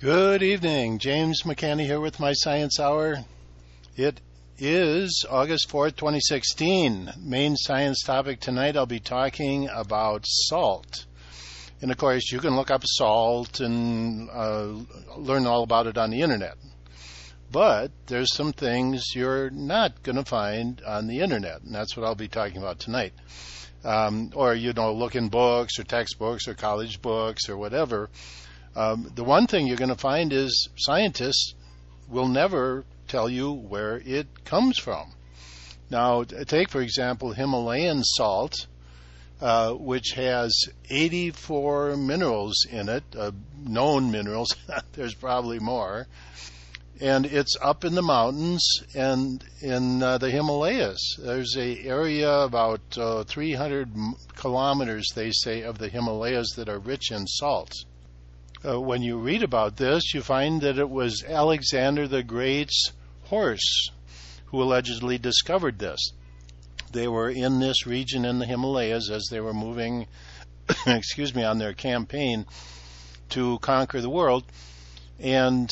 Good evening. James McCanny here with my Science Hour. It is August 4th, 2016. Main science topic tonight, I'll be talking about salt. And of course, you can look up salt and learn all about it on the internet. But there's some things you're not going to find on the internet, and that's what I'll be talking about tonight. Or, look in books or textbooks or college books or whatever. The one thing you're going to find is scientists will never tell you where it comes from. Now, take, for example, Himalayan salt, which has 84 minerals in it, known minerals. There's probably more. And it's up in the mountains and in the Himalayas. There's an area about 300 kilometers, they say, of the Himalayas that are rich in salt. When you read about this, you find that it was Alexander the Great's horse who allegedly discovered this. They were in this region in the Himalayas as they were moving, on their campaign to conquer the world, and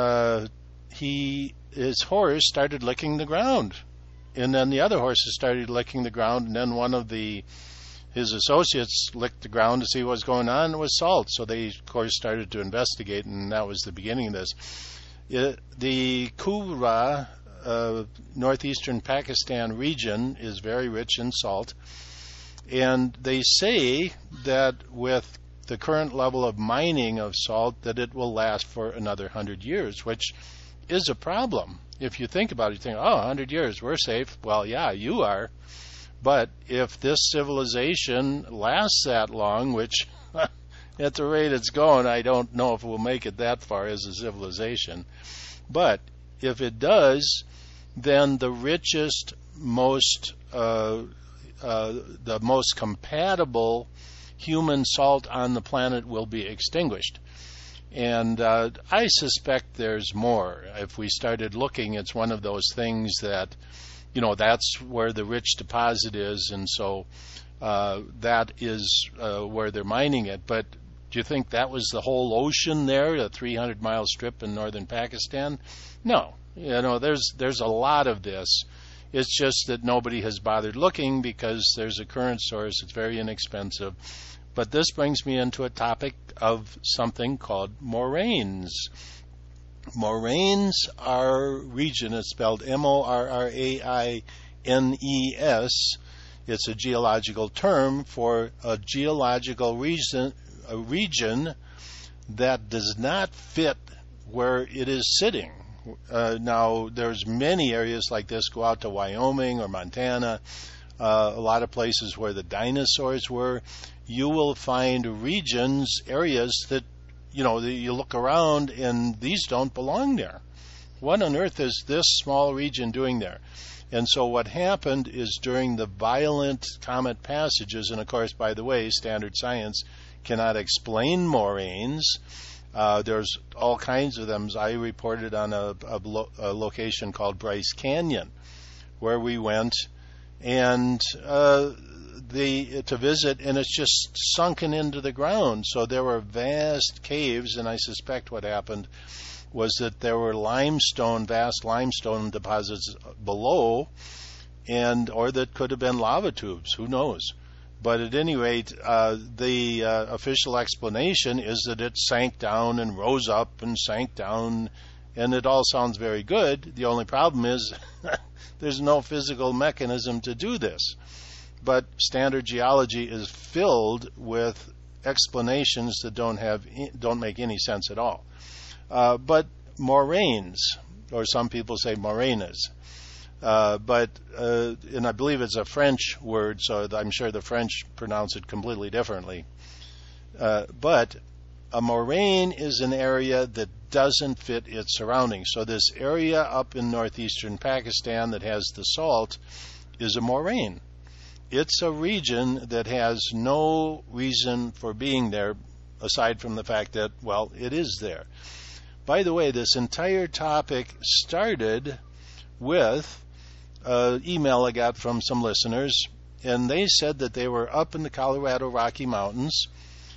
his horse started licking the ground, and then the other horses started licking the ground, and then one of his associates licked the ground to see what was going on. It was salt. So they, of course, started to investigate, and that was the beginning of this. The Kura, northeastern Pakistan region is very rich in salt. And they say that with the current level of mining of salt, that it will last for another 100 years, which is a problem. If you think about it, you think, 100 years, we're safe. Well, yeah, you are. But if this civilization lasts that long, which at the rate it's going, I don't know if we'll make it that far as a civilization. But if it does, then the richest, the most compatible human salt on the planet will be extinguished. And I suspect there's more. If we started looking, it's one of those things that that's where the rich deposit is, and so that is where they're mining it. But do you think that was the whole ocean there, a 300-mile strip in northern Pakistan? No. There's a lot of this. It's just that nobody has bothered looking because there's a current source. It's very inexpensive. But this brings me into a topic of something called moraines. Moraines are region. It's spelled Morraines. It's a geological term for a geological region that does not fit where it is sitting. Now, there's many areas like this. Go out to Wyoming or Montana, a lot of places where the dinosaurs were. You will find regions, areas that you look around and these don't belong there. What on earth is this small region doing there? And so what happened is during the violent comet passages, and of course, by the way, standard science cannot explain moraines. There's all kinds of them. I reported on a location called Bryce Canyon, where we went and to visit, and it's just sunken into the ground. So there were vast caves, and I suspect what happened was that there were vast limestone deposits below, or that could have been lava tubes. Who knows? But at any rate, the official explanation is that it sank down and rose up and sank down, and it all sounds very good. The only problem is there's no physical mechanism to do this. But standard geology is filled with explanations that don't make any sense at all. But moraines, or some people say moraines, and I believe it's a French word, so I'm sure the French pronounce it completely differently. But a moraine is an area that doesn't fit its surroundings. So this area up in northeastern Pakistan that has the salt is a moraine. It's a region that has no reason for being there aside from the fact that, well, it is there. By the way, this entire topic started with an email I got from some listeners, and they said that they were up in the Colorado Rocky Mountains,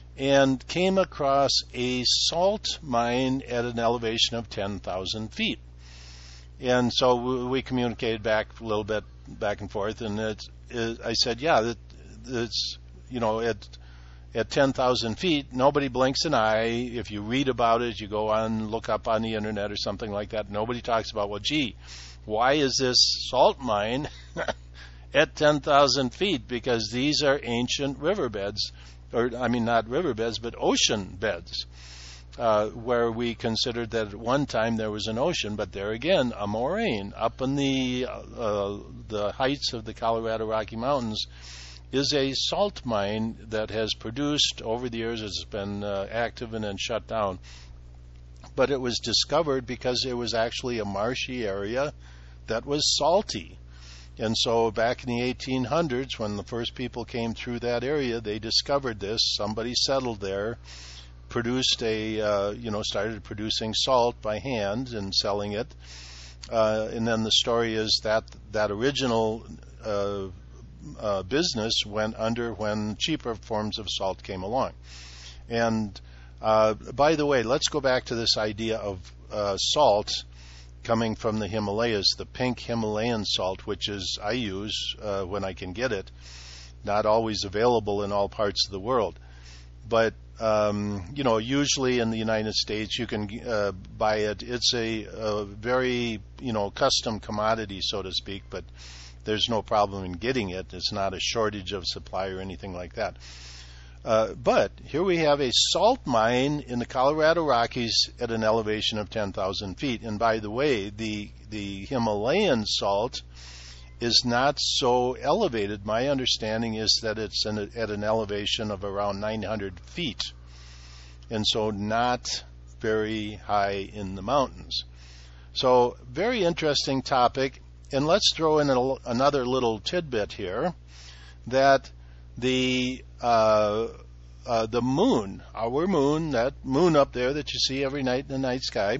and came across a salt mine at an elevation of 10,000 feet. And so we communicated back a little bit, back and forth, and I said, yeah, it's, at 10,000 feet, nobody blinks an eye. If you read about it, you go on, look up on the internet or something like that, nobody talks about, well, gee, why is this salt mine at 10,000 feet? Because these are ancient riverbeds, not riverbeds, but ocean beds, where we considered that at one time there was an ocean, but there again, a moraine up in the heights of the Colorado Rocky Mountains is a salt mine that has produced over the years. It's been active and then shut down. But it was discovered because it was actually a marshy area that was salty. And so back in the 1800s, when the first people came through that area, they discovered this. Somebody settled there, started producing salt by hand and selling it. And then the story is that original business went under when cheaper forms of salt came along. And by the way, let's go back to this idea of salt coming from the Himalayas, the pink Himalayan salt, which I use when I can get it. Not always available in all parts of the world. But, usually in the United States you can buy it. It's a very, custom commodity, so to speak, but there's no problem in getting it. It's not a shortage of supply or anything like that. But here we have a salt mine in the Colorado Rockies at an elevation of 10,000 feet. And by the way, the Himalayan salt is not so elevated. My understanding is that it's at an elevation of around 900 feet. And so not very high in the mountains. So very interesting topic. And let's throw in another little tidbit here, that the moon, our moon, that moon up there that you see every night in the night sky,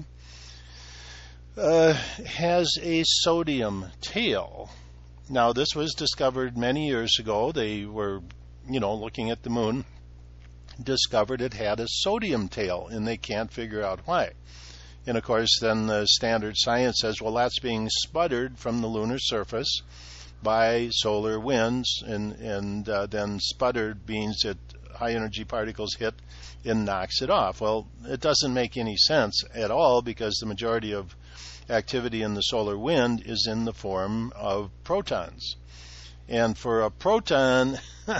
has a sodium tail. Now, this was discovered many years ago. They were, looking at the moon, discovered it had a sodium tail, and they can't figure out why. And of course, then the standard science says, well, that's being sputtered from the lunar surface by solar winds, and then sputtered means that high energy particles hit and knocks it off. Well, it doesn't make any sense at all, because the majority of activity in the solar wind is in the form of protons. And for a proton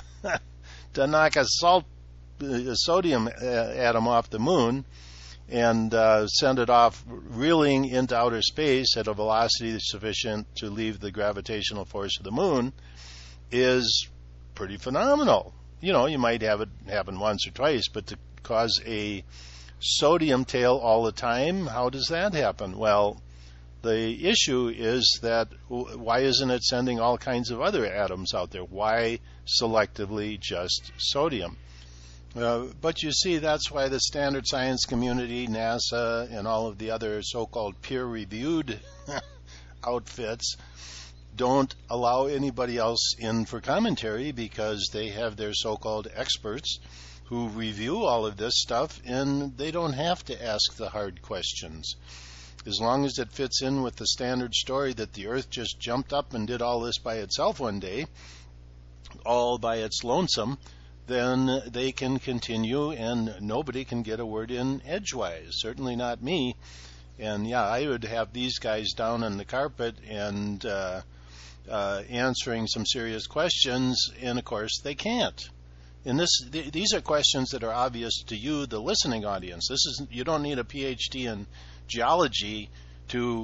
to knock a sodium atom off the moon and send it off reeling into outer space at a velocity that's sufficient to leave the gravitational force of the moon is pretty phenomenal. You might have it happen once or twice, but to cause a sodium tail all the time, how does that happen? Well, the issue is that why isn't it sending all kinds of other atoms out there? Why selectively just sodium? But you see, that's why the standard science community, NASA, and all of the other so-called peer-reviewed outfits don't allow anybody else in for commentary, because they have their so-called experts who review all of this stuff, and they don't have to ask the hard questions. As long as it fits in with the standard story that the Earth just jumped up and did all this by itself one day, all by its lonesome, then they can continue and nobody can get a word in edgewise. Certainly not me. And yeah, I would have these guys down on the carpet and answering some serious questions, and of course they can't. And these are questions that are obvious to you, the listening audience. You don't need a PhD in geology to,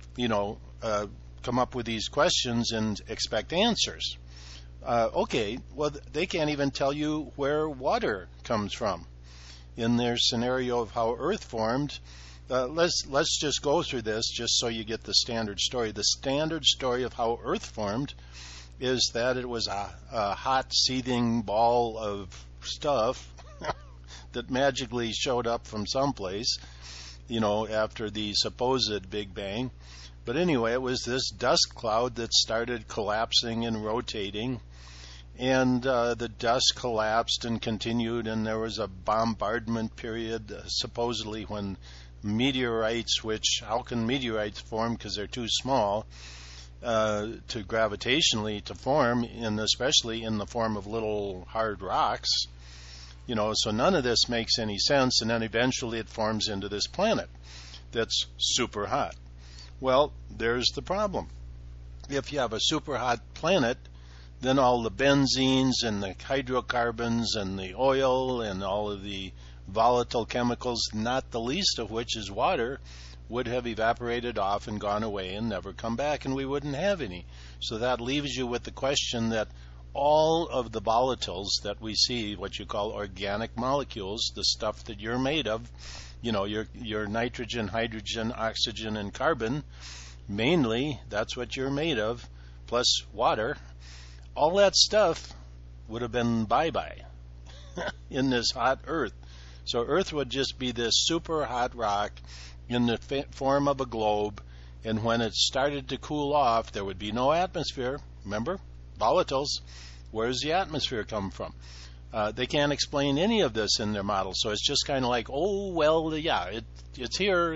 come up with these questions and expect answers. Okay, well, they can't even tell you where water comes from. In their scenario of how Earth formed, let's just go through this just so you get the standard story. The standard story of how Earth formed is that it was a hot, seething ball of stuff that magically showed up from someplace, after the supposed Big Bang. But anyway, it was this dust cloud that started collapsing and rotating, and the dust collapsed and continued, and there was a bombardment period, supposedly when meteorites, which, how can meteorites form because they're too small to gravitationally to form, and especially in the form of little hard rocks, so none of this makes any sense, and then eventually it forms into this planet that's super hot. Well, there's the problem. If you have a super hot planet, then all the benzenes and the hydrocarbons and the oil and all of the volatile chemicals, not the least of which is water, would have evaporated off and gone away and never come back, and we wouldn't have any. So that leaves you with the question that all of the volatiles that we see, what you call organic molecules, the stuff that you're made of, your nitrogen, hydrogen, oxygen, and carbon, mainly that's what you're made of, plus water, all that stuff would have been bye-bye in this hot Earth. So Earth would just be this super hot rock in the form of a globe, and when it started to cool off, there would be no atmosphere. Remember? Volatiles. Where does the atmosphere come from? They can't explain any of this in their model, so it's just kind of like, oh, well, yeah, it's here.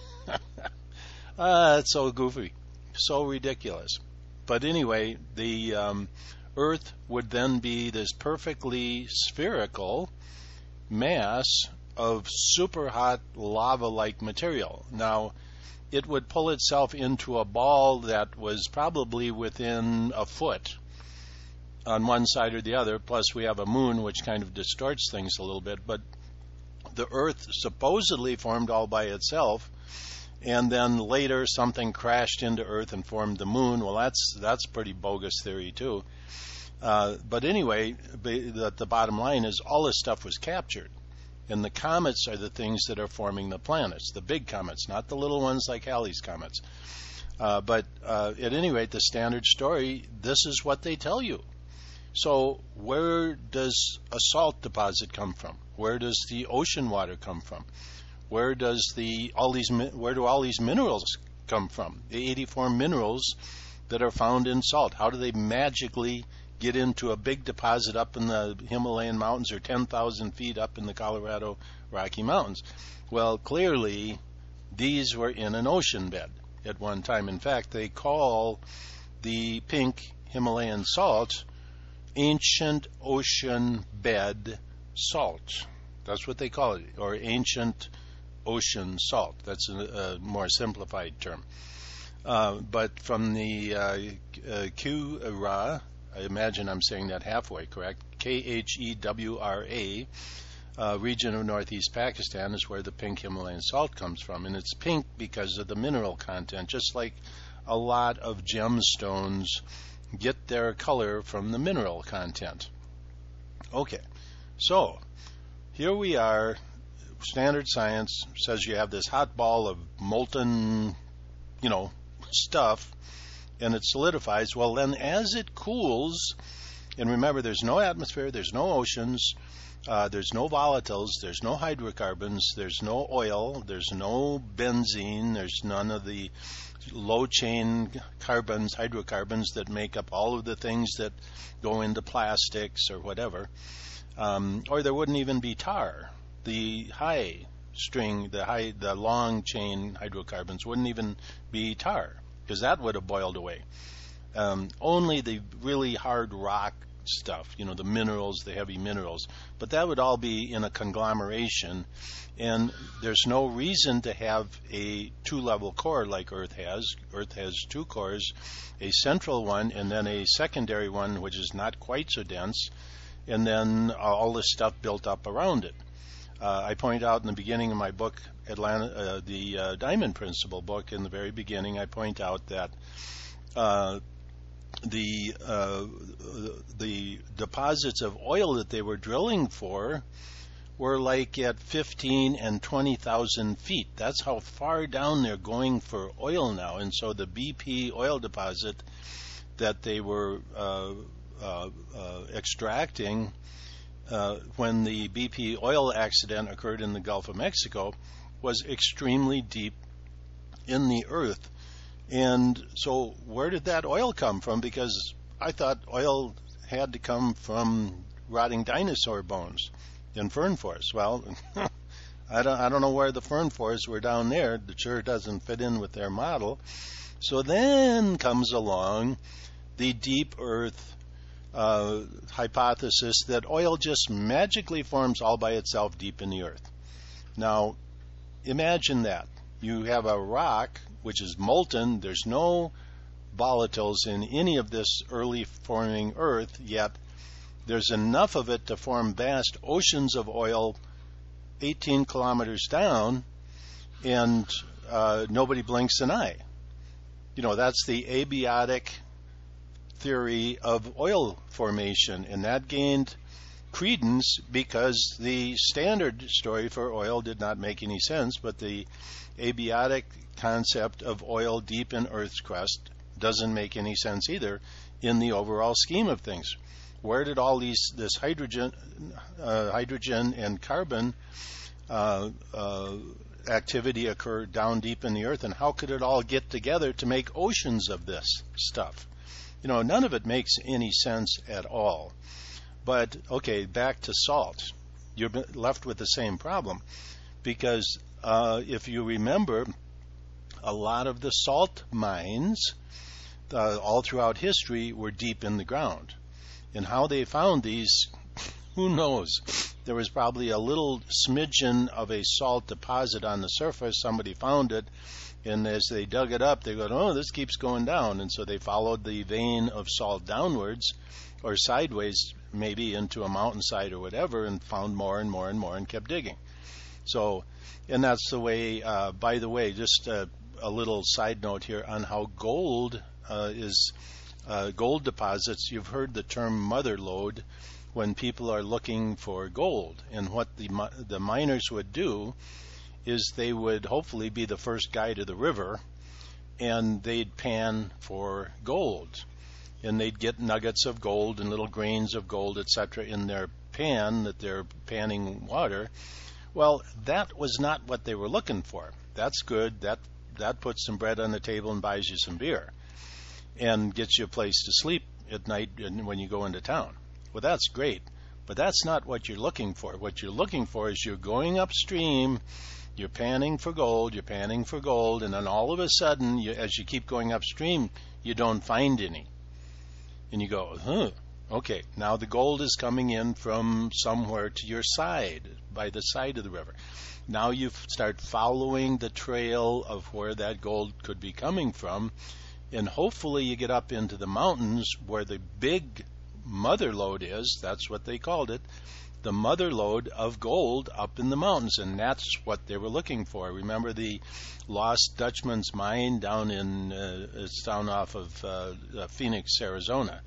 It's so goofy, so ridiculous. But anyway, the Earth would then be this perfectly spherical mass of super hot lava-like material. Now, it would pull itself into a ball that was probably within a foot on one side or the other, plus we have a moon which kind of distorts things a little bit, but the Earth supposedly formed all by itself, and then later something crashed into Earth and formed the moon. Well, that's pretty bogus theory too. But anyway, the bottom line is all this stuff was captured. And the comets are the things that are forming the planets, the big comets, not the little ones like Halley's comets. But at any rate, the standard story, this is what they tell you. So where does a salt deposit come from? Where does the ocean water come from? Where do all these minerals come from? The 84 minerals that are found in salt. How do they magically get into a big deposit up in the Himalayan mountains or 10,000 feet up in the Colorado Rocky Mountains? Well, clearly these were in an ocean bed at one time. In fact, they call the pink Himalayan salt ancient ocean bed salt. That's what they call it, or ancient ocean salt. That's a more simplified term. But from the Khewra, I imagine I'm saying that halfway correct, Khewra, region of northeast Pakistan is where the pink Himalayan salt comes from. And it's pink because of the mineral content, just like a lot of gemstones get their color from the mineral content. Okay, so here we are. Standard science says you have this hot ball of molten, stuff, and it solidifies. Well, then as it cools, and remember, there's no atmosphere, there's no oceans, there's no volatiles, there's no hydrocarbons, there's no oil, there's no benzene, there's none of the low chain carbons, hydrocarbons that make up all of the things that go into plastics or whatever. Or there wouldn't even be tar. The high string, the long chain hydrocarbons wouldn't even be tar, because that would have boiled away. Only the really hard rock stuff, the minerals, the heavy minerals, but that would all be in a conglomeration, and there's no reason to have a two-level core like Earth has. Earth has two cores, a central one and then a secondary one which is not quite so dense, and then all this stuff built up around it. I point out in the beginning of my book, the Diamond Principle book, in the very beginning, I point out that the deposits of oil that they were drilling for were like at 15 and 20,000 feet. That's how far down they're going for oil now. And so the BP oil deposit that they were extracting when the BP oil accident occurred in the Gulf of Mexico was extremely deep in the earth. And so where did that oil come from? Because I thought oil had to come from rotting dinosaur bones in fern forests. Well, I don't know where the fern forests were down there. It sure doesn't fit in with their model. So then comes along the deep earth hypothesis that oil just magically forms all by itself deep in the earth. Now, imagine that. You have a rock which is molten. There's no volatiles in any of this early forming earth, yet there's enough of it to form vast oceans of oil 18 kilometers down, and nobody blinks an eye. You know, that's the abiotic theory of oil formation, and that gained credence because the standard story for oil did not make any sense, but the abiotic concept of oil deep in Earth's crust doesn't make any sense either in the overall scheme of things. Where did all this hydrogen and carbon activity occur down deep in the earth, and how could it all get together to make oceans of this stuff? You know, none of it makes any sense at all. But, okay, back to salt. You're left with the same problem because if you remember, a lot of the salt mines all throughout history were deep in the ground. And how they found these, who knows? There was probably a little smidgen of a salt deposit on the surface. Somebody found it, and as they dug it up, they go, oh, this keeps going down. And so they followed the vein of salt downwards or sideways, maybe into a mountainside or whatever, and found more and more and more and kept digging. So, and that's the way, by the way, just a little side note here on how gold is gold deposits. You've heard the term mother lode when people are looking for gold. And what the miners would do is they would hopefully be the first guy to the river, and they'd pan for gold. And they'd get nuggets of gold and little grains of gold, etc., in their pan that they're panning water. Well, that was not what they were looking for. That's good. That puts some bread on the table and buys you some beer and gets you a place to sleep at night when you go into town. Well, that's great, but that's not what you're looking for. What you're looking for is you're going upstream, you're panning for gold, and then all of a sudden, as you keep going upstream, you don't find any. And you go, okay, now the gold is coming in from somewhere to your side, by the side of the river. Now you start following the trail of where that gold could be coming from, and hopefully you get up into the mountains where the big mother lode is. That's what they called it, the mother lode of gold up in the mountains, and that's what they were looking for. Remember the Lost Dutchman's mine down in it's down off of Phoenix, Arizona,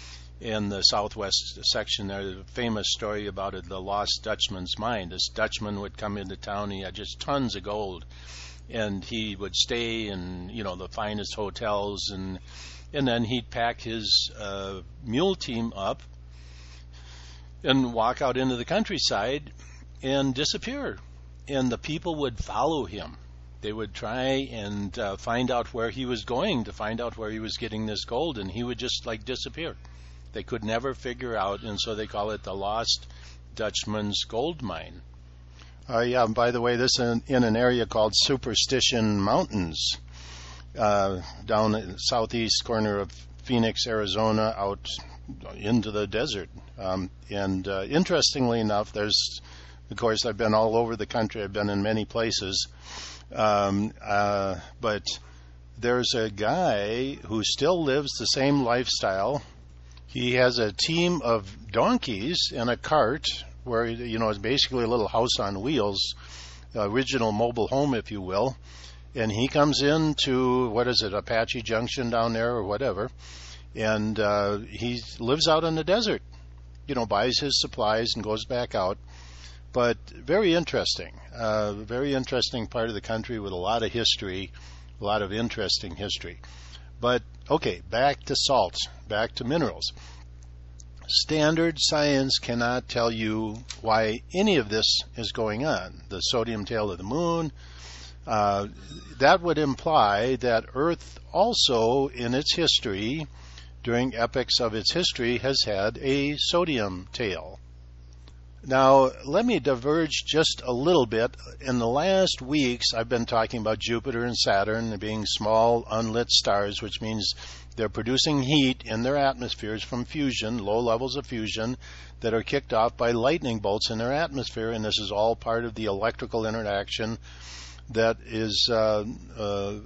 in the southwest section there. The famous story about it, the Lost Dutchman's mine. This Dutchman would come into town. He had just tons of gold, and he would stay in the finest hotels, and then he'd pack his mule team up and walk out into the countryside and disappear. And the people would follow him. They would try and find out where he was going, to find out where he was getting this gold, and he would just disappear. They could never figure out, and so they call it the Lost Dutchman's gold mine. Yeah, by the way, this is in an area called Superstition Mountains, down in the southeast corner of Phoenix, Arizona, out into the desert. Interestingly enough, of course, I've been all over the country. I've been in many places. But there's a guy who still lives the same lifestyle. He has a team of donkeys and a cart where, it's basically a little house on wheels, original mobile home, if you will. And he comes into, Apache Junction down there or whatever, and he lives out in the desert, buys his supplies and goes back out. But very interesting part of the country with a lot of history, a lot of interesting history. But, okay, back to salt, back to minerals. Standard science cannot tell you why any of this is going on. The sodium tail of the moon, that would imply that Earth also, in its history, during epochs of its history, has had a sodium tail. Now, let me diverge just a little bit. In the last weeks, I've been talking about Jupiter and Saturn being small, unlit stars, which means they're producing heat in their atmospheres from fusion, low levels of fusion, that are kicked off by lightning bolts in their atmosphere, and this is all part of the electrical interaction that is the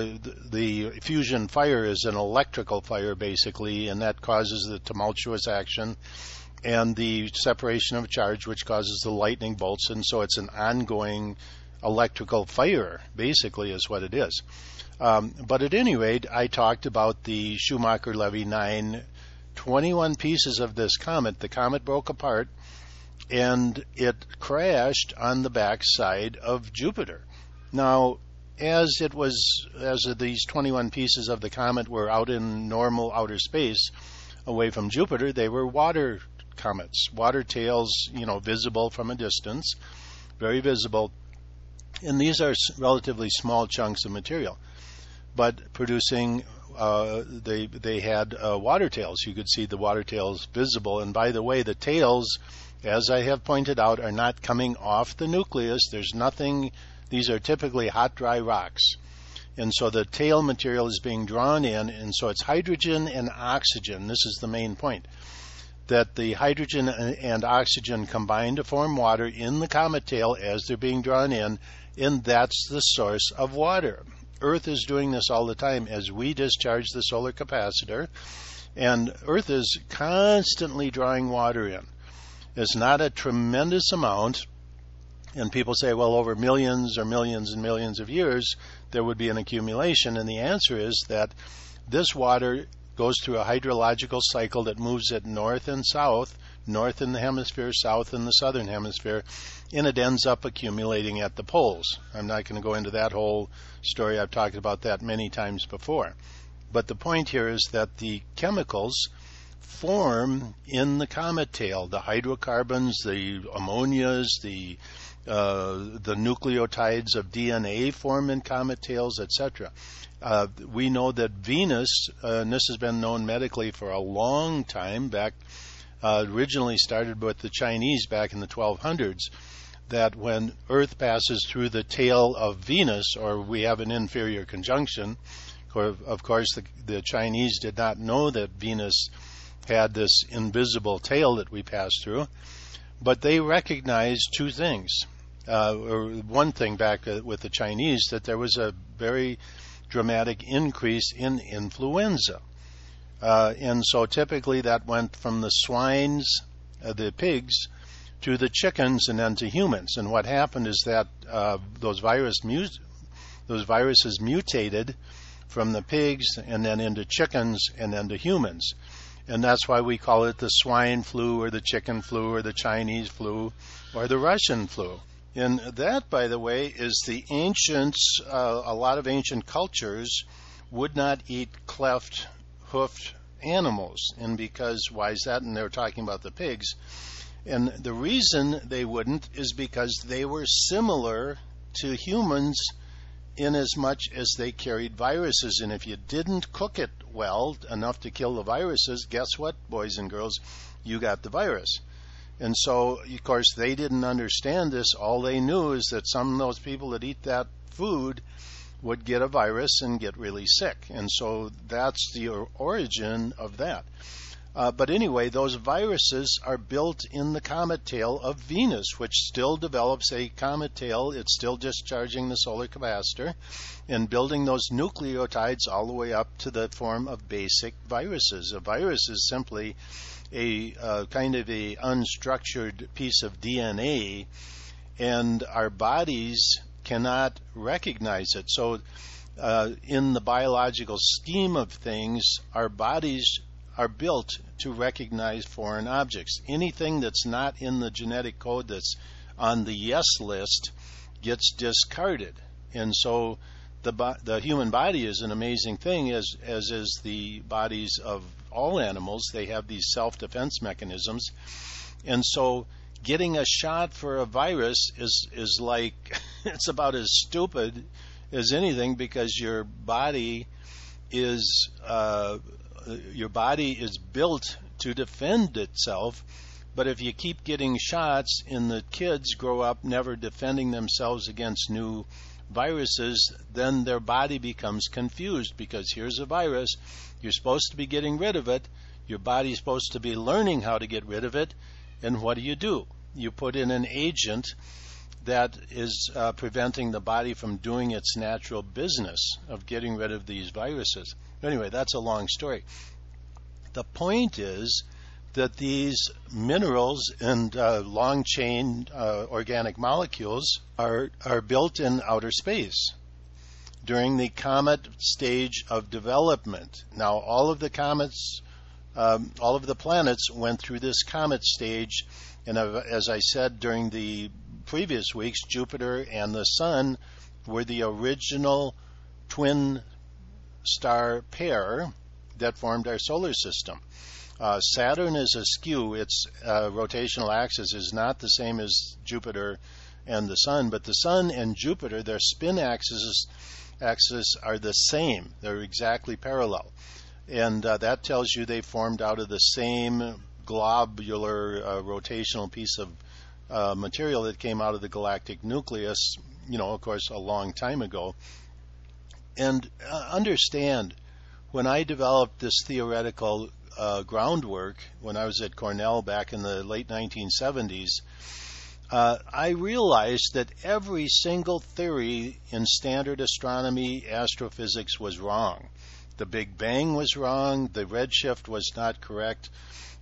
fusion fire is an electrical fire, basically, and that causes the tumultuous action and the separation of charge, which causes the lightning bolts, and so it's an ongoing electrical fire, basically, is what it is. But at any rate, I talked about the Schumacher-Levy 9, 21 pieces of this comet. The comet broke apart, and it crashed on the backside of Jupiter. Now, as these 21 pieces of the comet were out in normal outer space, away from Jupiter, they were water comets, water tails, visible from a distance, very visible. And these are relatively small chunks of material, but producing, they had water tails. You could see the water tails visible. And by the way, the tails, as I have pointed out, are not coming off the nucleus. There's nothing, these are typically hot, dry rocks. And so the tail material is being drawn in, and so it's hydrogen and oxygen. This is the main point, that the hydrogen and oxygen combine to form water in the comet tail as they're being drawn in, and that's the source of water. Earth is doing this all the time as we discharge the solar capacitor, and Earth is constantly drawing water in. It's not a tremendous amount, and people say, well, over millions or millions and millions of years, there would be an accumulation, and the answer is that this water goes through a hydrological cycle that moves it north and south, north in the hemisphere, south in the southern hemisphere, and it ends up accumulating at the poles. I'm not going to go into that whole story. I've talked about that many times before. But the point here is that the chemicals form in the comet tail, the hydrocarbons, the ammonias, the nucleotides of DNA form in comet tails, etc. We know that Venus, and this has been known medically for a long time, originally started with the Chinese back in the 1200s, that when Earth passes through the tail of Venus, or we have an inferior conjunction, of course the Chinese did not know that Venus had this invisible tail that we pass through, but they recognized two things. Or one thing back with the Chinese, that there was a very dramatic increase in influenza. And so typically that went from the swines, the pigs, to the chickens and then to humans. And what happened is that those viruses mutated from the pigs and then into chickens and then to humans. And that's why we call it the swine flu or the chicken flu or the Chinese flu or the Russian flu. And that, by the way, is the ancients, a lot of ancient cultures would not eat cleft, hoofed animals. And because, why is that? And they were talking about the pigs. And the reason they wouldn't is because they were similar to humans in as much as they carried viruses. And if you didn't cook it well enough to kill the viruses, guess what, boys and girls? You got the virus. And so, of course, they didn't understand this. All they knew is that some of those people that eat that food would get a virus and get really sick. And so that's the origin of that. But anyway, those viruses are built in the comet tail of Venus, which still develops a comet tail. It's still discharging the solar capacitor and building those nucleotides all the way up to the form of basic viruses. A virus is simply a kind of a unstructured piece of DNA, and our bodies cannot recognize it. So in the biological scheme of things, our bodies are built to recognize foreign objects. Anything that's not in the genetic code that's on the yes list gets discarded. And so the human body is an amazing thing, as is the bodies of all animals. They have these self-defense mechanisms. And so getting a shot for a virus is like, it's about as stupid as anything, because your body is your body is built to defend itself, but if you keep getting shots and the kids grow up never defending themselves against new viruses, then their body becomes confused, because here's a virus, you're supposed to be getting rid of it, your body's supposed to be learning how to get rid of it, and what do? You put in an agent that is preventing the body from doing its natural business of getting rid of these viruses. Anyway, that's a long story. The point is that these minerals and long-chain organic molecules are built in outer space during the comet stage of development. Now, all of the planets went through this comet stage, and as I said during the previous weeks, Jupiter and the Sun were the original twin star pair that formed our solar system. Saturn is askew. Its rotational axis is not the same as Jupiter and the Sun, but the Sun and Jupiter, their spin axes are the same. They're exactly parallel. And that tells you they formed out of the same globular rotational piece of material that came out of the galactic nucleus, of course, a long time ago. And understand, when I developed this theoretical groundwork when I was at Cornell back in the late 1970s, I realized that every single theory in standard astronomy, astrophysics was wrong. The Big Bang was wrong. The redshift was not correct.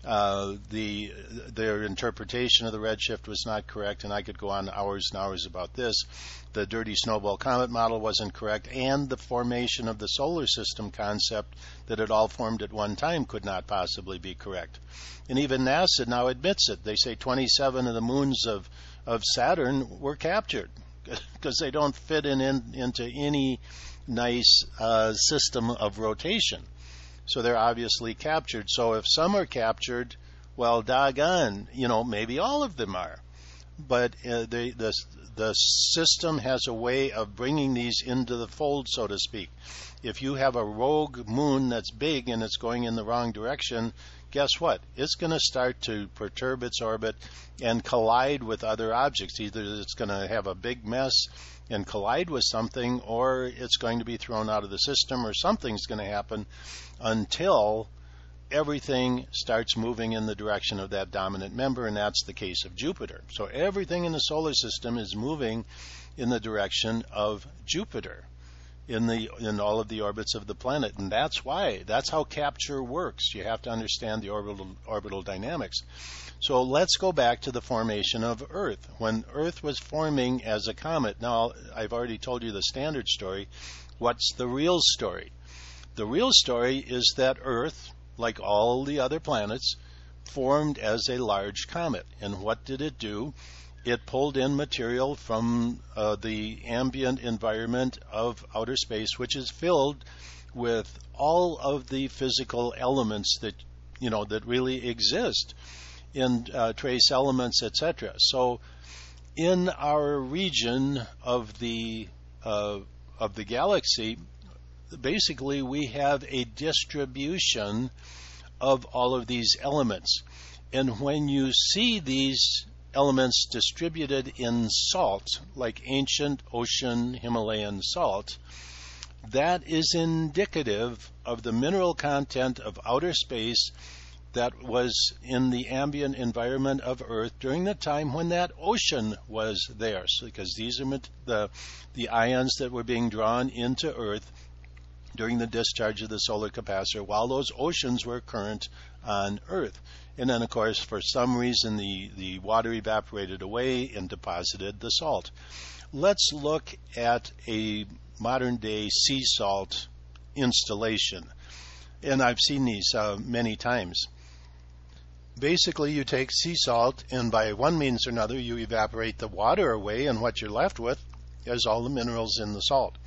Their interpretation of the redshift was not correct, and I could go on hours and hours about this. The dirty snowball comet model wasn't correct, and the formation of the solar system concept that it all formed at one time could not possibly be correct. And even NASA now admits it. They say 27 of the moons of Saturn were captured because they don't fit into any nice system of rotation. So they're obviously captured. So if some are captured, well, doggone, maybe all of them are. But the system has a way of bringing these into the fold, so to speak. If you have a rogue moon that's big and it's going in the wrong direction, guess what? It's going to start to perturb its orbit and collide with other objects. Either it's going to have a big mess and collide with something, or it's going to be thrown out of the system, or something's going to happen until everything starts moving in the direction of that dominant member, and that's the case of Jupiter. So everything in the solar system is moving in the direction of Jupiter in all of the orbits of the planet, and that's how capture works. You have to understand the orbital dynamics. So let's go back to the formation of Earth. When Earth was forming as a comet, now I've already told you the standard story. What's the real story? The real story is that Earth, like all the other planets, formed as a large comet. And what did it do? It pulled in material from the ambient environment of outer space, which is filled with all of the physical elements that really exist in trace elements, etc. So, in our region of the galaxy, basically we have a distribution of all of these elements, and when you see these elements distributed in salt, like ancient ocean Himalayan salt, that is indicative of the mineral content of outer space that was in the ambient environment of Earth during the time when that ocean was there. So, because these are the ions that were being drawn into Earth during the discharge of the solar capacitor while those oceans were current on Earth. And then, of course, for some reason, the water evaporated away and deposited the salt. Let's look at a modern-day sea salt installation. And I've seen these many times. Basically, you take sea salt, and by one means or another, you evaporate the water away, and what you're left with is all the minerals in the salt.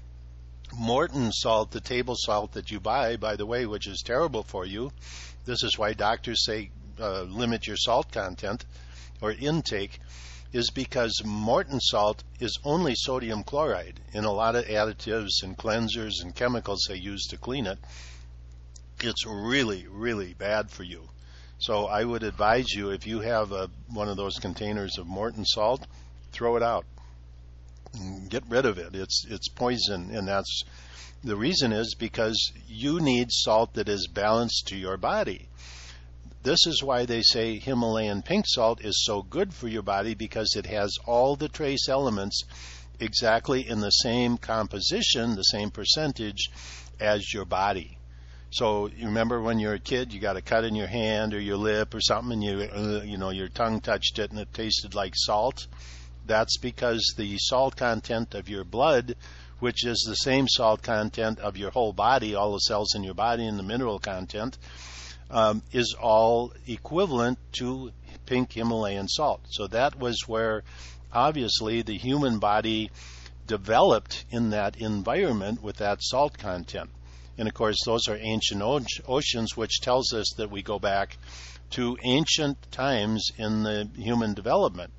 Morton salt, the table salt that you buy, by the way, which is terrible for you. This is why doctors say limit your salt content or intake, is because Morton salt is only sodium chloride in a lot of additives and cleansers and chemicals they use to clean it. it's really, really bad for you. So I would advise you, if you have one of those containers of Morton salt, throw it out. Get rid of it. It's poison, and that's the reason is because you need salt that is balanced to your body. This is why they say Himalayan pink salt is so good for your body, because it has all the trace elements exactly in the same composition, the same percentage as your body. So you remember when you're a kid, you got a cut in your hand or your lip or something, and your tongue touched it and it tasted like salt. That's because the salt content of your blood, which is the same salt content of your whole body, all the cells in your body, and the mineral content, is all equivalent to pink Himalayan salt. So that was where, obviously, the human body developed in that environment with that salt content. And of course, those are ancient oceans, which tells us that we go back to ancient times in the human development.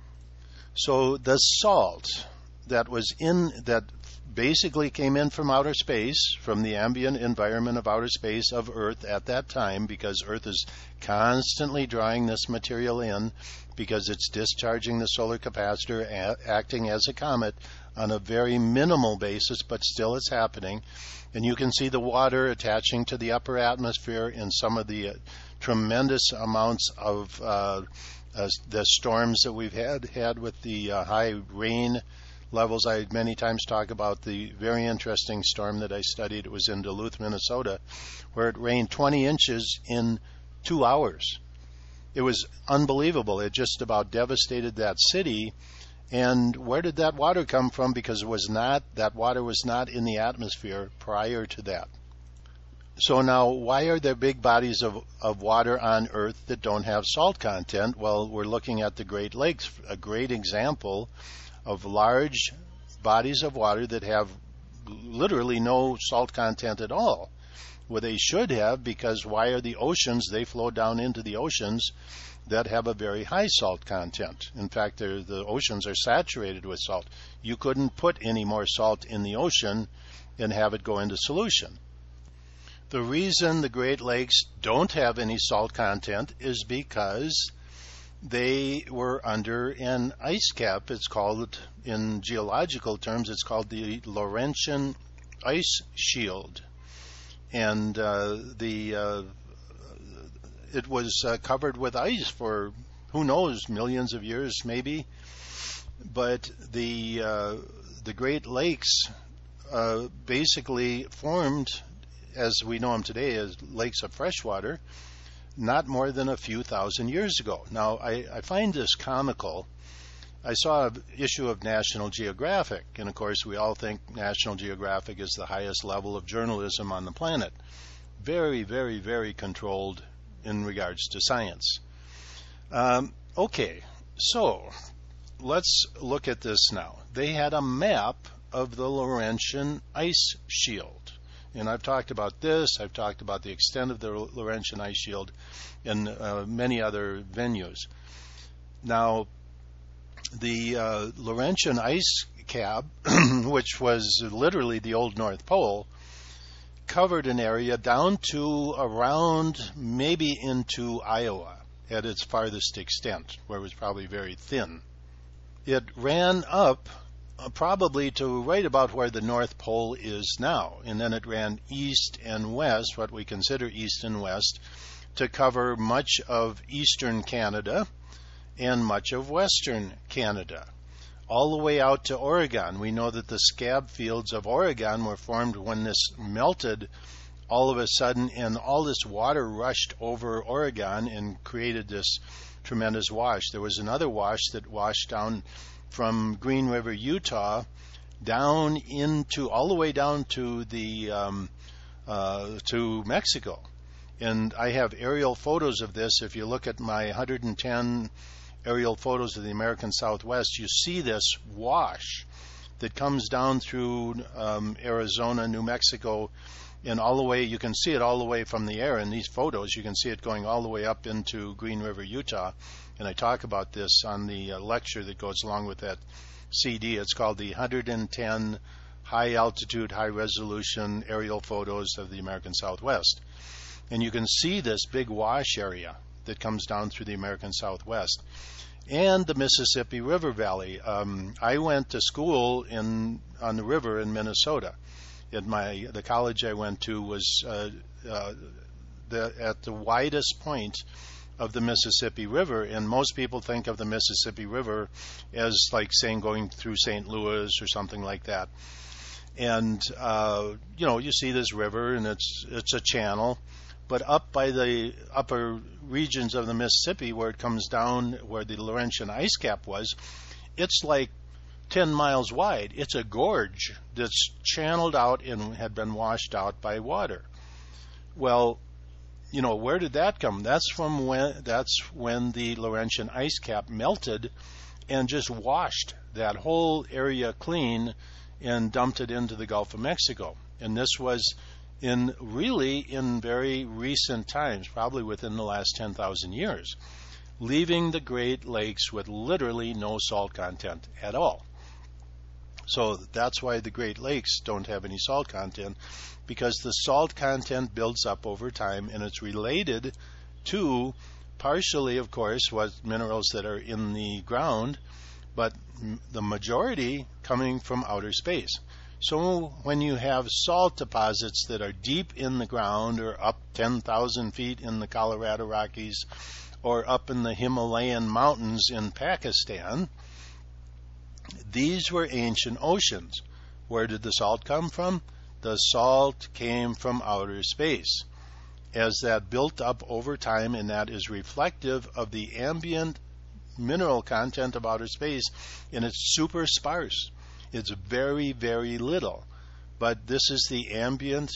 So the salt that basically came in from outer space, from the ambient environment of outer space of Earth at that time, because Earth is constantly drawing this material in, because it's discharging the solar capacitor, acting as a comet on a very minimal basis, but still it's happening. And you can see the water attaching to the upper atmosphere in some of the tremendous amounts of the storms that we've had with the high rain levels. I many times talk about the very interesting storm that I studied. It was in Duluth, Minnesota, where it rained 20 inches in 2 hours. It was unbelievable. It just about devastated that city. And where did that water come from? Because that water was not in the atmosphere prior to that. So now, why are there big bodies of water on Earth that don't have salt content? Well, we're looking at the Great Lakes, a great example of large bodies of water that have literally no salt content at all. Well, they should have, because why are the oceans? They flow down into the oceans that have a very high salt content. In fact, the oceans are saturated with salt. You couldn't put any more salt in the ocean and have it go into solution. The reason the Great Lakes don't have any salt content is because they were under an ice cap. It's called, in geological terms, it's called the Laurentian ice shield. And it was covered with ice for, who knows, millions of years maybe. But the Great Lakes basically formed, as we know them today, as lakes of freshwater, not more than a few thousand years ago. Now, I find this comical. I saw an issue of National Geographic, and of course we all think National Geographic is the highest level of journalism on the planet. Very, very, very controlled in regards to science. Okay, so let's look at this now. They had a map of the Laurentian ice shield. And I've talked about this. I've talked about the extent of the Laurentian ice shield in many other venues. Now, the Laurentian ice cap, which was literally the old North Pole, covered an area down to around maybe into Iowa at its farthest extent, where it was probably very thin. It ran up probably to right about where the North Pole is now, and then it ran east and west, what we consider east and west, to cover much of eastern Canada and much of western Canada, all the way out to Oregon. We know that the scab fields of Oregon were formed when this melted all of a sudden, and all this water rushed over Oregon and created this tremendous wash. There was another wash that washed down from Green River, Utah, down into all the way down to the to Mexico. And I have aerial photos of this. If you look at my 110 aerial photos of the American Southwest, you see this wash that comes down through Arizona, New Mexico, and all the way, you can see it all the way from the air in these photos. You can see it going all the way up into Green River, Utah. And I talk about this on the lecture that goes along with that CD. It's called the 110 high altitude, high resolution aerial photos of the American Southwest. And you can see this big wash area that comes down through the American Southwest and the Mississippi River Valley. I went to school on the river in Minnesota. The college I went to was at the widest point of the Mississippi River, and most people think of the Mississippi River as like saying going through St. Louis or something like that. And you see this river, and it's a channel, but up by the upper regions of the Mississippi, where it comes down, where the Laurentian ice cap was, it's like 10 miles wide. It's a gorge that's channeled out and had been washed out by water. Well, where did that come? That's when the Laurentian ice cap melted and just washed that whole area clean and dumped it into the Gulf of Mexico. And this was in very recent times, probably within the last 10,000 years, leaving the Great Lakes with literally no salt content at all. So that's why the Great Lakes don't have any salt content, because the salt content builds up over time, and it's related to partially, of course, what minerals that are in the ground, but the majority coming from outer space. So when you have salt deposits that are deep in the ground, or up 10,000 feet in the Colorado Rockies, or up in the Himalayan mountains in Pakistan, these were ancient oceans. Where did the salt come from? The salt came from outer space. As that built up over time, and that is reflective of the ambient mineral content of outer space, and it's super sparse. It's very, very little. But this is the ambient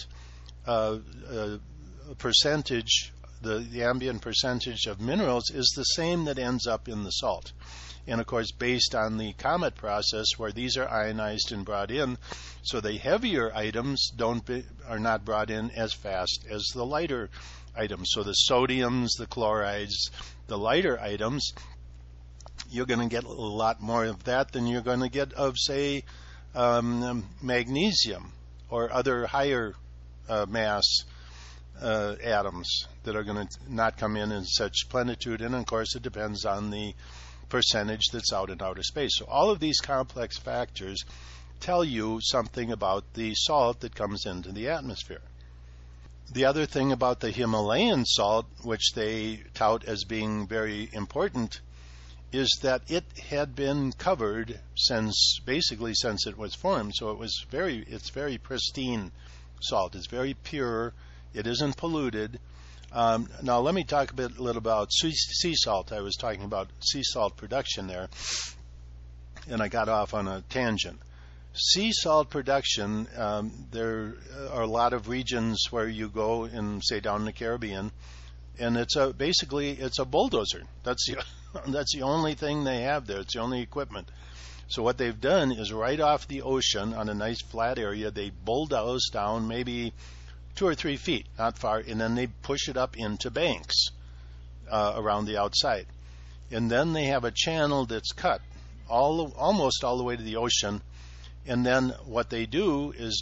percentage. The ambient percentage of minerals is the same that ends up in the salt. And of course, based on the comet process, where these are ionized and brought in, so the heavier items are not brought in as fast as the lighter items. So the sodiums, the chlorides, the lighter items, you're going to get a lot more of that than you're going to get of, say, magnesium or other higher mass atoms that are going to not come in such plenitude. And of course, it depends on the percentage that's out in outer space. So all of these complex factors tell you something about the salt that comes into the atmosphere. The other thing about the Himalayan salt, which they tout as being very important, is that it had been covered since it was formed. So it's very pristine salt. It's very pure. It isn't polluted. Now let me talk a little about sea salt. I was talking about sea salt production there, and I got off on a tangent. Sea salt production, there are a lot of regions where you go in, say, down in the Caribbean, and it's a bulldozer. That's the only thing they have there. It's the only equipment. So what they've done is right off the ocean on a nice flat area, they bulldoze down maybe 2 or 3 feet, not far, and then they push it up into banks around the outside. And then they have a channel that's cut almost all the way to the ocean. And then what they do is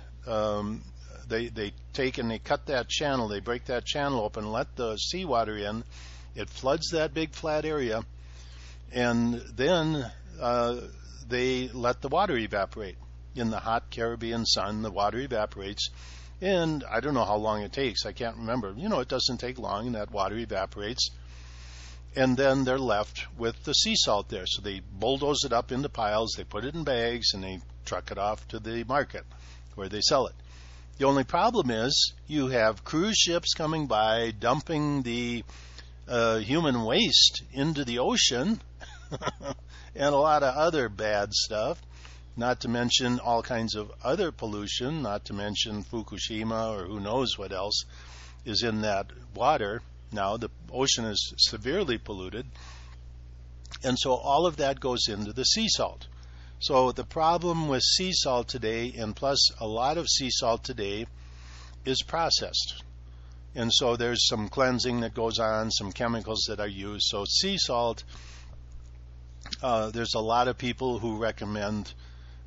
they take and they cut that channel, they break that channel open, let the seawater in, it floods that big flat area, and then they let the water evaporate. In the hot Caribbean sun, the water evaporates, and I don't know how long it takes. I can't remember. It doesn't take long, and that water evaporates. And then they're left with the sea salt there. So they bulldoze it up into piles, they put it in bags, and they truck it off to the market where they sell it. The only problem is you have cruise ships coming by, dumping the human waste into the ocean and a lot of other bad stuff. Not to mention all kinds of other pollution, not to mention Fukushima or who knows what else is in that water. Now the ocean is severely polluted, and so all of that goes into the sea salt. So the problem with sea salt today, and plus a lot of sea salt today, is processed. And so there's some cleansing that goes on, some chemicals that are used. So sea salt, there's a lot of people who recommend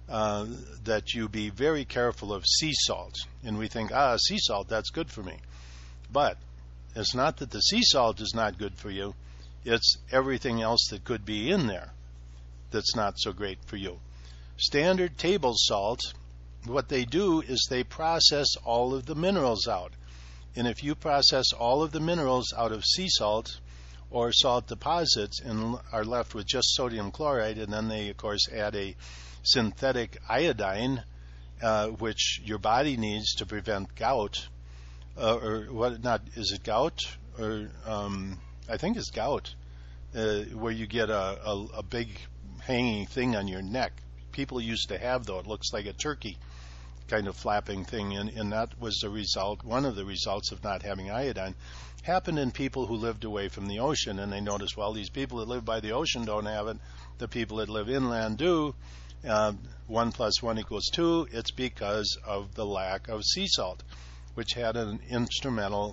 that you be very careful of sea salt. And we think, sea salt, that's good for me. But it's not that the sea salt is not good for you, it's everything else that could be in there that's not so great for you. Standard table salt, what they do is they process all of the minerals out. And if you process all of the minerals out of sea salt or salt deposits and are left with just sodium chloride, and then they, of course, add a synthetic iodine, which your body needs to prevent gout, or what? Not is it gout? Or I think it's gout, where you get a big hanging thing on your neck. People used to have, though. It looks like a turkey kind of flapping thing, and that was the result. One of the results of not having iodine happened in people who lived away from the ocean, and they noticed, well, these people that live by the ocean don't have it. The people that live inland do. 1 + 1 = 2. It's because of the lack of sea salt, which had an instrumental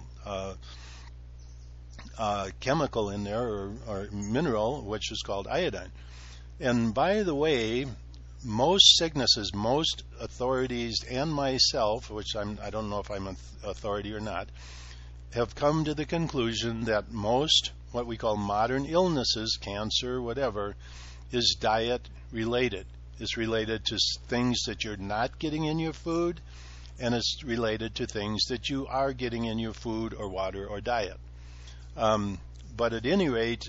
chemical in there, or mineral, which is called iodine. And by the way, most sicknesses, most authorities, and myself, which I don't know if I'm an authority or not, have come to the conclusion that most what we call modern illnesses, cancer, whatever, is diet related. It's related to things that you're not getting in your food, and it's related to things that you are getting in your food or water or diet. But at any rate,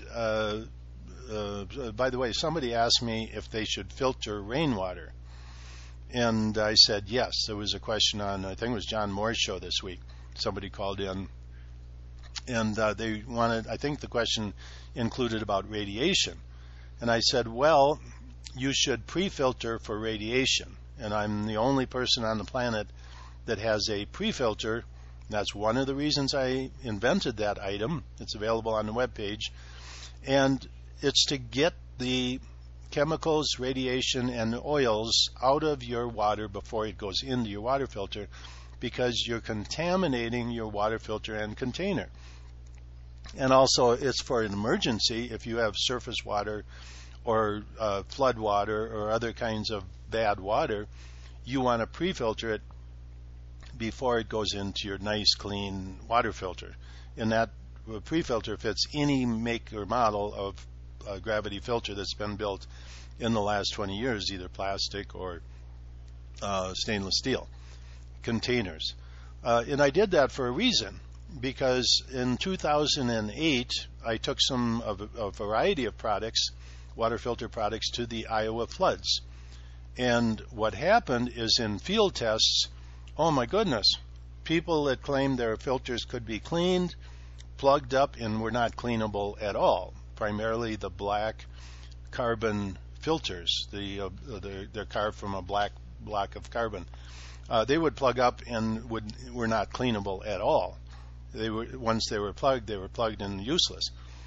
by the way, somebody asked me if they should filter rainwater. And I said yes. There was a question on, I think it was John Moore's show this week. Somebody called in, and they wanted, I think the question included about radiation. And I said, well, you should pre-filter for radiation. And I'm the only person on the planet that has a pre-filter. That's one of the reasons I invented that item. It's available on the webpage. And it's to get the chemicals, radiation, and oils out of your water before it goes into your water filter, because you're contaminating your water filter and container. And also, it's for an emergency. If you have surface water or flood water or other kinds of bad water, you want to pre-filter it before it goes into your nice, clean water filter. And that pre-filter fits any make or model of gravity filter that's been built in the last 20 years, either plastic or stainless steel containers. And I did that for a reason, because in 2008 I took a variety of products, water filter products, to the Iowa floods. And what happened is, in field tests, oh my goodness, people that claimed their filters could be cleaned, plugged up, and were not cleanable at all. Primarily the black carbon filters. They're carved from a black block of carbon. They would plug up and were not cleanable at all. Once they were plugged in useless.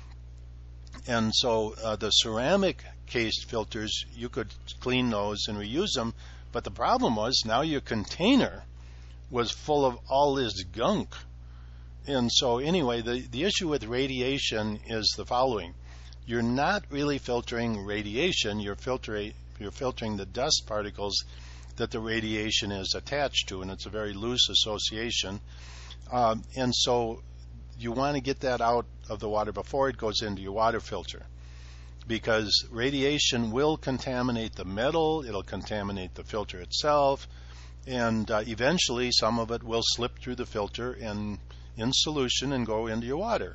And so the ceramic cased filters, you could clean those and reuse them, but the problem was now your container was full of all this gunk. And so anyway, the issue with radiation is the following. You're not really filtering radiation, you're filtering the dust particles that the radiation is attached to, and it's a very loose association. And so you want to get that out of the water before it goes into your water filter, because radiation will contaminate the metal, it'll contaminate the filter itself, and eventually some of it will slip through the filter and in solution and go into your water.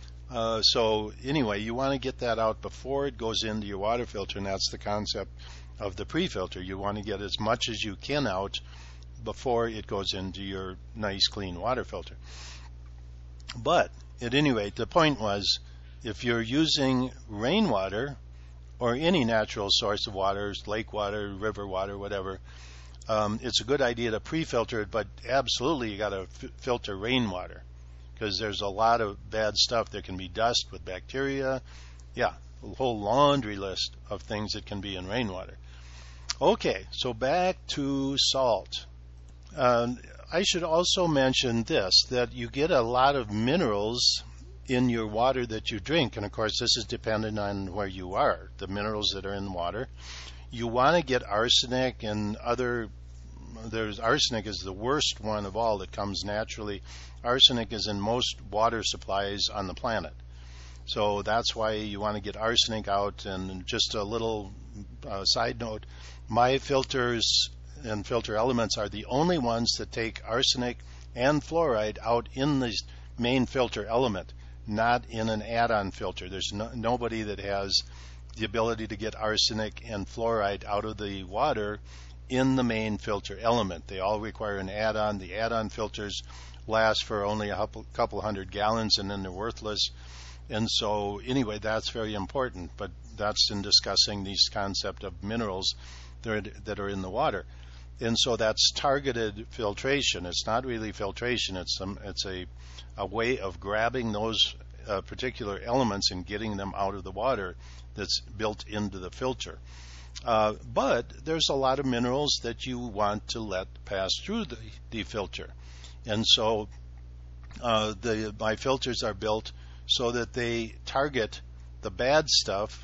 So anyway, you want to get that out before it goes into your water filter, and that's the concept of the pre-filter. You want to get as much as you can out before it goes into your nice clean water filter. But at any rate, the point was, if you're using rainwater or any natural source of water, lake water, river water, whatever, it's a good idea to pre-filter it, but absolutely you got to filter rainwater, because there's a lot of bad stuff. There can be dust with bacteria. Yeah, a whole laundry list of things that can be in rainwater. Okay, so back to salt. I should also mention this, that you get a lot of minerals in your water that you drink, and of course this is dependent on where you are. The minerals that are in water, You want to get arsenic and other. Arsenic is the worst one of all that comes naturally. Arsenic is in most water supplies on the planet. So that's why you want to get arsenic out. And just a little side note, my filters and filter elements are the only ones that take arsenic and fluoride out in the main filter element, not in an add-on filter. There's nobody that has the ability to get arsenic and fluoride out of the water in the main filter element. They all require an add-on. The add-on filters last for only a couple hundred gallons, and then they're worthless. And so anyway, that's very important, but that's in discussing these concept of minerals that are in the water. And so that's targeted filtration. It's not really filtration. It's a way of grabbing those particular elements and getting them out of the water that's built into the filter. But there's a lot of minerals that you want to let pass through the filter. And so my filters are built so that they target the bad stuff.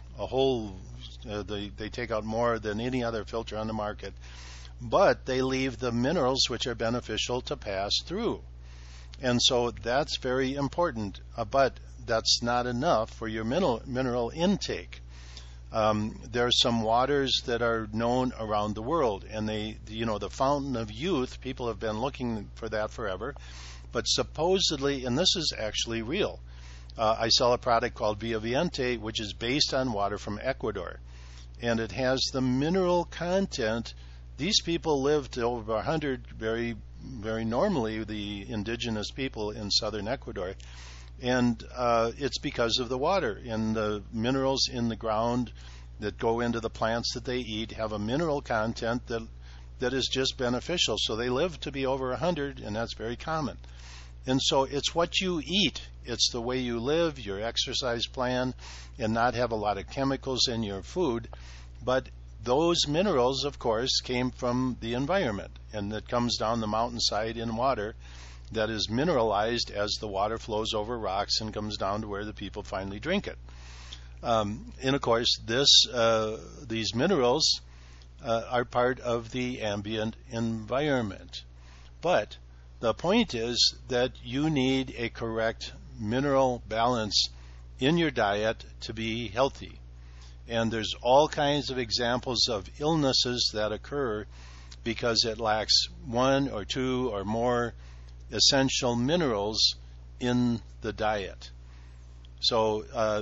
They take out more than any other filter on the market, but they leave the minerals which are beneficial to pass through. And so that's very important, but that's not enough for your mineral intake. There are some waters that are known around the world, and the fountain of youth, people have been looking for that forever, but supposedly, and this is actually real, I sell a product called Via Viente, which is based on water from Ecuador, and it has the mineral content. These people lived over 100 very, very normally, the indigenous people in southern Ecuador, and it's because of the water. And the minerals in the ground that go into the plants that they eat have a mineral content that is just beneficial. So they live to be over 100, and that's very common. And so it's what you eat. It's the way you live, your exercise plan, and not have a lot of chemicals in your food. But those minerals, of course, came from the environment, and it comes down the mountainside in water that is mineralized as the water flows over rocks and comes down to where the people finally drink it. And of course, these minerals are part of the ambient environment. But the point is that you need a correct mineral balance in your diet to be healthy. And there's all kinds of examples of illnesses that occur because it lacks one or two or more essential minerals in the diet. So,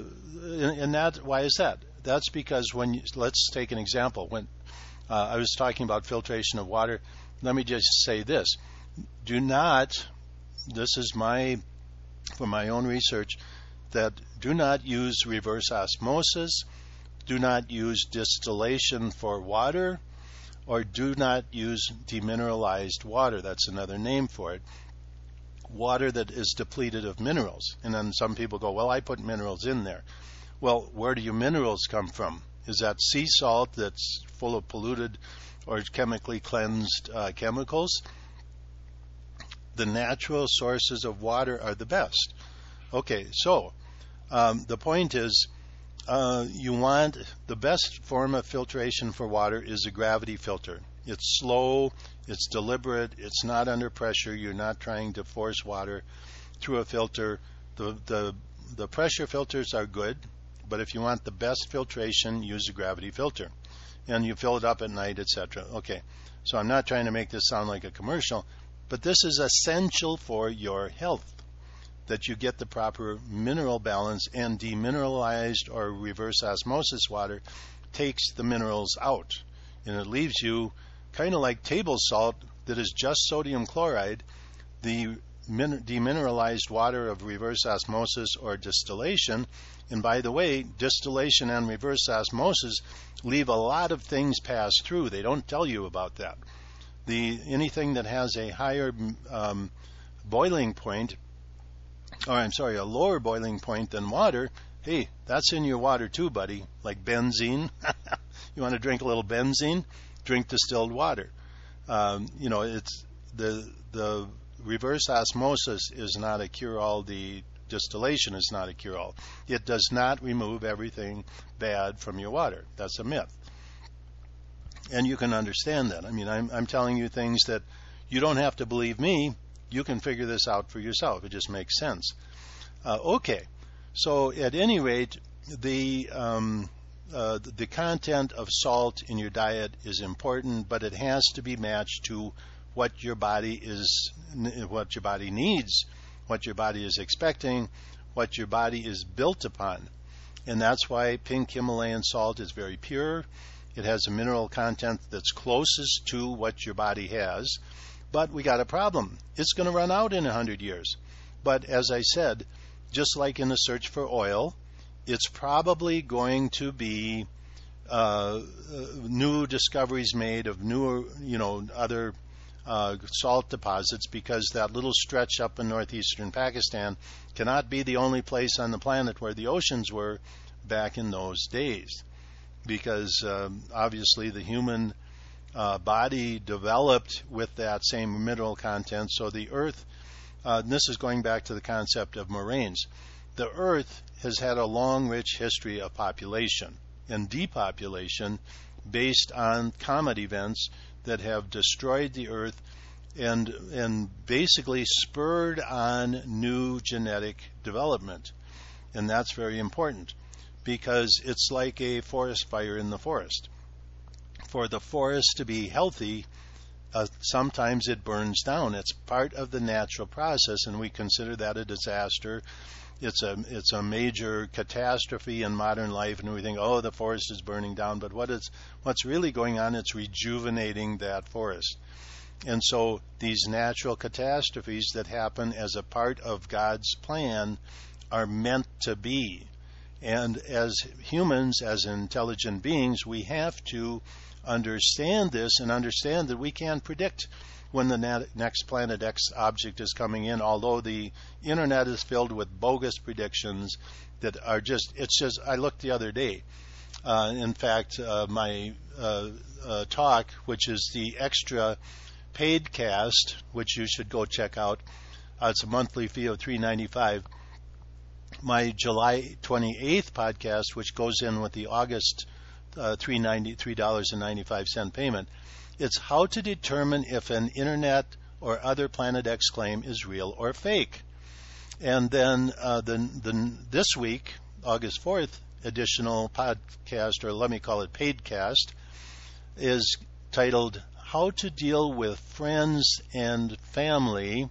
why is that? That's because let's take an example. When I was talking about filtration of water, let me just say this. This is from my own research, that do not use reverse osmosis, do not use distillation for water, or do not use demineralized water. That's another name for it. Water that is depleted of minerals. And then some people go, well, I put minerals in there. Well, where do your minerals come from? Is that sea salt that's full of polluted or chemically cleansed chemicals? The natural sources of water are the best. Okay, so the point is, you want the best form of filtration for water is a gravity filter. It's slow, it's deliberate, it's not under pressure. You're not trying to force water through a filter. The pressure filters are good, but if you want the best filtration, use a gravity filter. And you fill it up at night, etc. Okay, so I'm not trying to make this sound like a commercial, but this is essential for your health, that you get the proper mineral balance, and demineralized or reverse osmosis water takes the minerals out. And it leaves you kind of like table salt that is just sodium chloride. The demineralized water of reverse osmosis or distillation, and by the way, distillation and reverse osmosis leave a lot of things pass through. They don't tell you about that. Anything that has a higher boiling point, a lower boiling point than water, hey, that's in your water too, buddy, like benzene. You want to drink a little benzene? Drink distilled water. It's the reverse osmosis is not a cure-all. The distillation is not a cure-all. It does not remove everything bad from your water. That's a myth. And you can understand that. I mean, I'm telling you things that you don't have to believe me. You can figure this out for yourself. It just makes sense. Okay. So at any rate, the content of salt in your diet is important, but it has to be matched to what your body needs, what your body is expecting, what your body is built upon. And that's why pink Himalayan salt is very pure. It has a mineral content that's closest to what your body has. But we got a problem. It's going to run out in 100 years. But as I said, just like in the search for oil, it's probably going to be new discoveries made of newer, other salt deposits, because that little stretch up in northeastern Pakistan cannot be the only place on the planet where the oceans were back in those days. Because obviously the human body developed with that same mineral content. So the Earth, and this is going back to the concept of moraines, the Earth has had a long, rich history of population and depopulation based on comet events that have destroyed the Earth and basically spurred on new genetic development. And that's very important, because it's like a forest fire in the forest. For the forest to be healthy, sometimes it burns down. It's part of the natural process, and we consider that a disaster. It's a major catastrophe in modern life, and we think, oh, the forest is burning down. But what's really going on? It's rejuvenating that forest. And so these natural catastrophes that happen as a part of God's plan are meant to be. And as humans, as intelligent beings, we have to understand this and understand that we can't predict when the next Planet X object is coming in, although the internet is filled with bogus predictions that are I looked the other day. In fact, my talk, which is the extra paid cast, which you should go check out, it's a monthly fee of $3.95. My July 28th podcast, which goes in with the August $3.95 payment, it's how to determine if an internet or other Planet X claim is real or fake. And then this week, August 4th, additional podcast, or let me call it paid cast, is titled How to Deal with Friends and Family,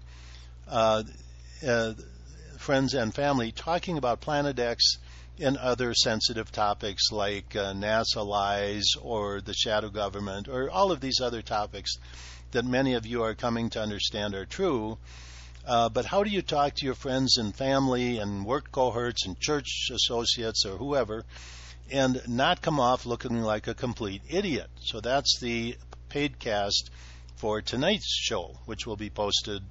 talking about Planet X and other sensitive topics like NASA lies or the shadow government or all of these other topics that many of you are coming to understand are true. But how do you talk to your friends and family and work cohorts and church associates or whoever and not come off looking like a complete idiot? So that's the paid cast for tonight's show, which will be posted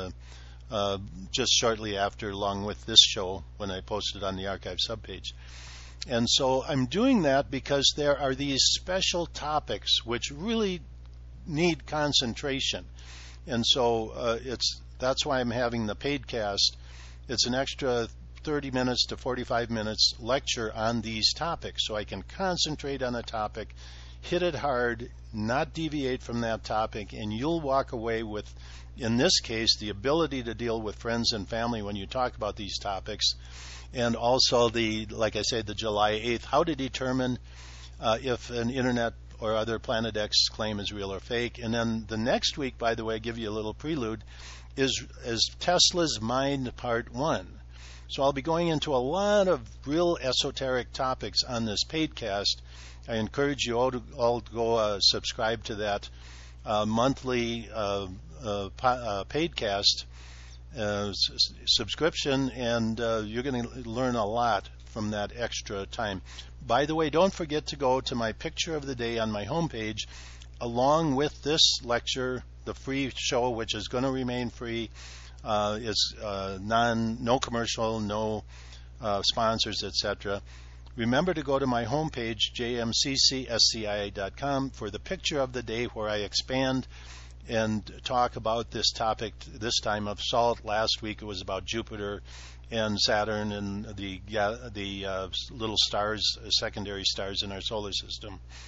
just shortly after, along with this show, when I post it on the archive subpage. And so I'm doing that because there are these special topics which really need concentration. And so that's why I'm having the paid cast. It's an extra 30 minutes to 45 minutes lecture on these topics, so I can concentrate on a topic, hit it hard, not deviate from that topic, and you'll walk away with, in this case, the ability to deal with friends and family when you talk about these topics, and also like I said, the July 8th, how to determine if an internet or other Planet X claim is real or fake. And then the next week, by the way, I give you a little prelude, is Tesla's Mind Part 1. So I'll be going into a lot of real esoteric topics on this paid cast. I encourage you all to go subscribe to that monthly paid cast subscription, and you're going to learn a lot from that extra time. By the way, don't forget to go to my picture of the day on my homepage, along with this lecture, the free show, which is going to remain free, is no commercial, no sponsors, etc. Remember to go to my homepage, jmccsci.com, for the picture of the day where I expand and talk about this topic, this time of salt. Last week it was about Jupiter and Saturn and the little stars, secondary stars in our solar system.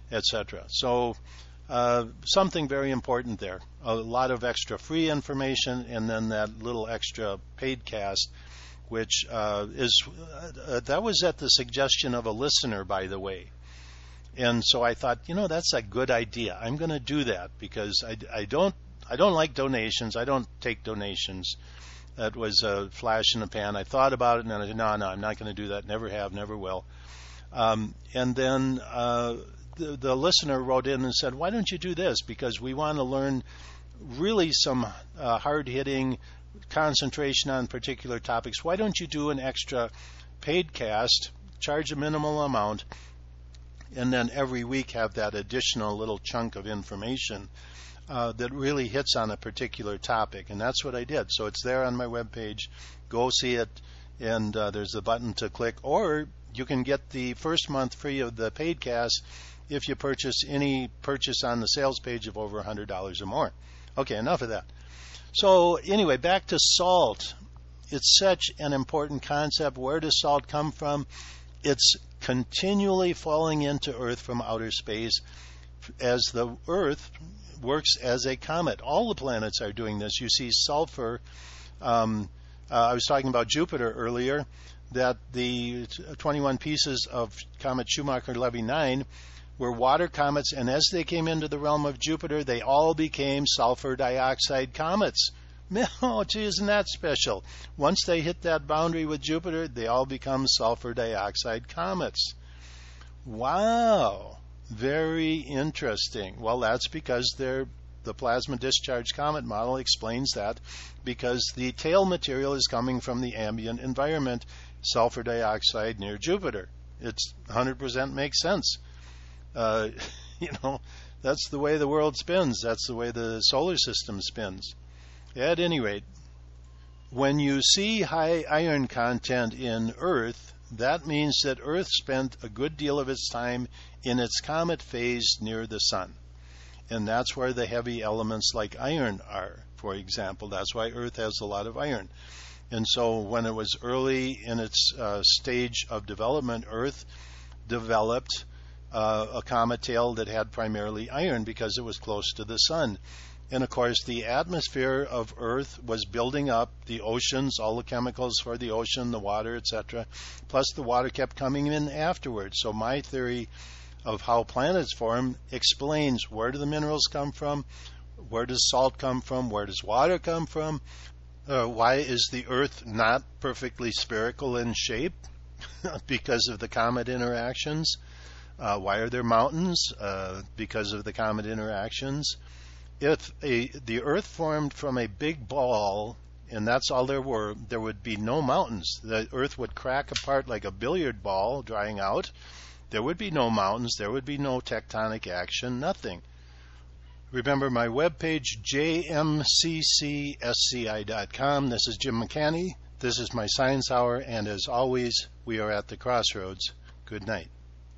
etc. So something very important there. A lot of extra free information, and then that little extra paid cast, which that was at the suggestion of a listener, by the way. And so I thought, that's a good idea. I'm going to do that because I don't like donations. I don't take donations. That was a flash in the pan. I thought about it, and then I said, no, I'm not going to do that. Never have, never will. And then the listener wrote in and said, why don't you do this? Because we want to learn really some hard-hitting concentration on particular topics. Why don't you do an extra paid cast, charge a minimal amount, and then every week have that additional little chunk of information that really hits on a particular topic? And that's what I did. So it's there on my webpage. Go see it, and there's a button to click. Or you can get the first month free of the paid cast if you purchase any purchase on the sales page of over $100 or more. Okay, enough of that. So anyway, back to salt. It's such an important concept. Where does salt come from? It's continually falling into Earth from outer space as the Earth works as a comet. All the planets are doing this. You see sulfur. I was talking about Jupiter earlier, that the 21 pieces of Comet Schumacher-Levy 9 were water comets, and as they came into the realm of Jupiter, they all became sulfur dioxide comets. Oh, gee, isn't that special? Once they hit that boundary with Jupiter, they all become sulfur dioxide comets. Wow, very interesting. Well, that's because the plasma discharge comet model explains that, because the tail material is coming from the ambient environment, sulfur dioxide near Jupiter. It's 100% makes sense. That's the way the world spins. That's the way the solar system spins. At any rate, when you see high iron content in Earth, that means that Earth spent a good deal of its time in its comet phase near the Sun. And that's where the heavy elements like iron are, for example. That's why Earth has a lot of iron. And so when it was early in its stage of development, Earth developed a comet tail that had primarily iron because it was close to the Sun. And of course, the atmosphere of Earth was building up the oceans, all the chemicals for the ocean, the water, etc. Plus, the water kept coming in afterwards. So my theory of how planets form explains where do the minerals come from, where does salt come from, where does water come from, why is the Earth not perfectly spherical in shape because of the comet interactions. Why are there mountains? Because of the comet interactions. If the Earth formed from a big ball, and that's all there were, there would be no mountains. The Earth would crack apart like a billiard ball, drying out. There would be no mountains. There would be no tectonic action, nothing. Remember my webpage, jmccsci.com. This is Jim McCanney. This is my Science Hour, and as always, we are at the crossroads. Good night.